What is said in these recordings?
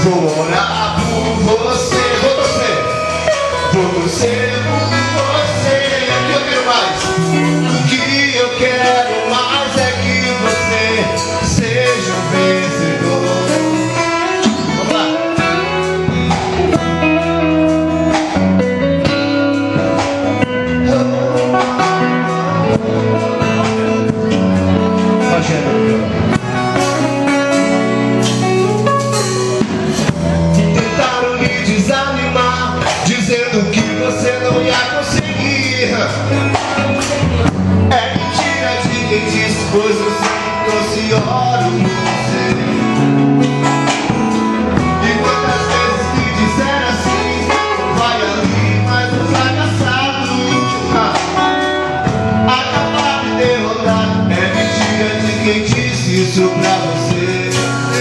Vou orar por você, vou torcer por você, o que eu quero mais? O que eu quero mais é que você seja um vencedor. Vamos lá. Tentaram me desanimar, dizendo que você não ia conseguir. É mentira de quem disse, pois eu sempre trouxe oro por você. E quantas vezes me disseram assim, vai ali, mas não fracassado, acabar de derrotar. É mentira de quem disse isso pra você.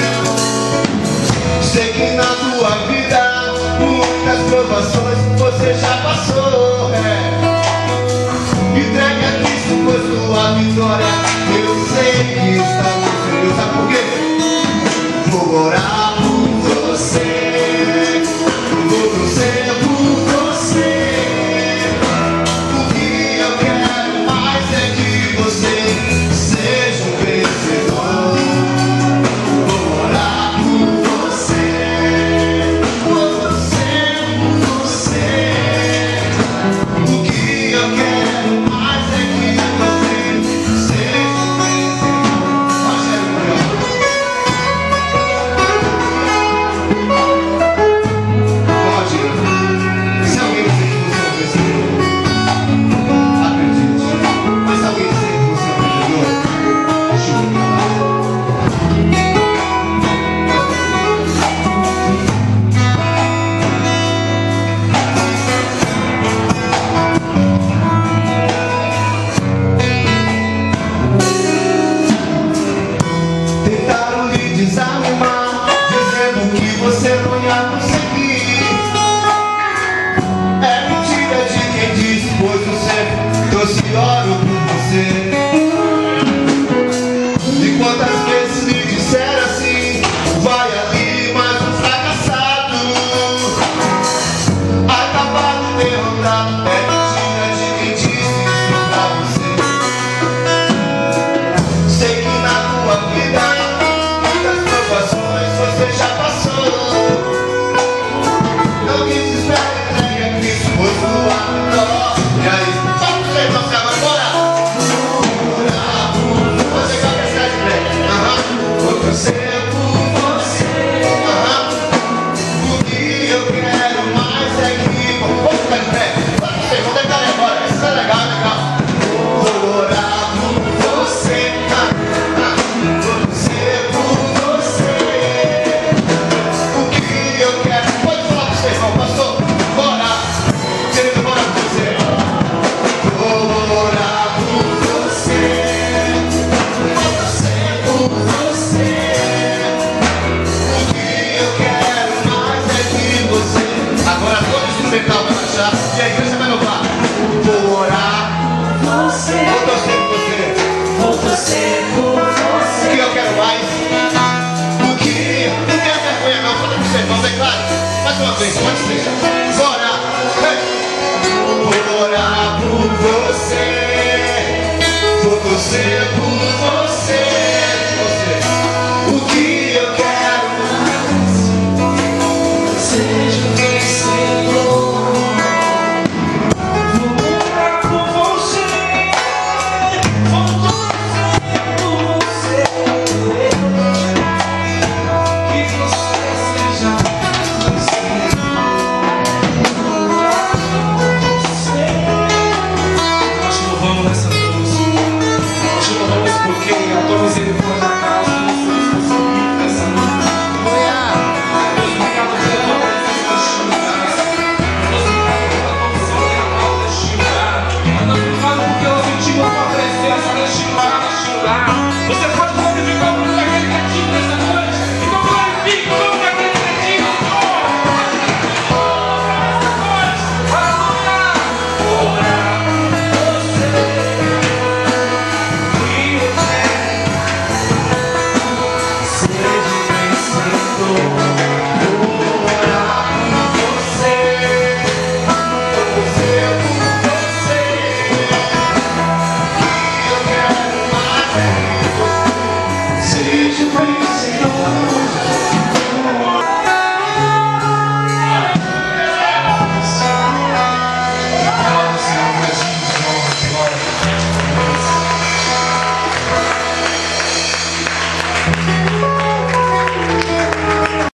Sei que na tua vida muitas provações você já passou, Entregue a Cristo, pois tua vitória eu sei que está no Senhor. Sabe por quê? Vou orar por você, vou torcer por você. O que eu quero mais é que você seja um vencedor. Vou orar por você, vou torcer por você. O que eu quero mais é que você seja um vencedor. Pode. Se alguém disser que você é um vencedor, acredite. Mas se alguém disser que você é um perdedor, chuta pra lá. Tentaram lhe desanimar, dizendo que você não ia conseguir. É mentira de quem disse, pois eu sempre trouxe oro por você. E quantas vezes lhe disseram assim, vai ali, mas um fracassado, acabar de derrotar. É mentira de quem disse isso pra você. Sei que na tua vida muitas provações você já passou. Não desespere, entregue a Cristo, pois tua vitória. E aí, só pra você, então, agora, bora! Vou orar por você, cabeça de pé. Vou torcer por você. O que eu quero mais é que... Vamos ficar de pé. Só pra você, vamos deitar aí agora. Isso é legal, legal. Vou orar por você. Vou torcer por você. O que eu quero... Pode falar pra você, irmão, pastor. Bora. Querido, bora por você. Vou orar por você. Vou torcer por você. O que eu quero mais é que você... Agora todo instrumental vai baixar e a igreja vai louvar. Vou orar. Vou torcer por você. Vou torcer por você. O que eu quero mais? O que? Não tenha vergonha não, fala pro seu irmão, bem claro. Mais uma vez, pode ser. Bora! Vou orar por você. Vou torcer por você. O que eu quero mais? Seja vencedor. Vou orar por você. Vou torcer por você. Que você seja vencedor. Vou orar por você. Nós louvamos nessa música. Nós louvamos porque a tua misericórdia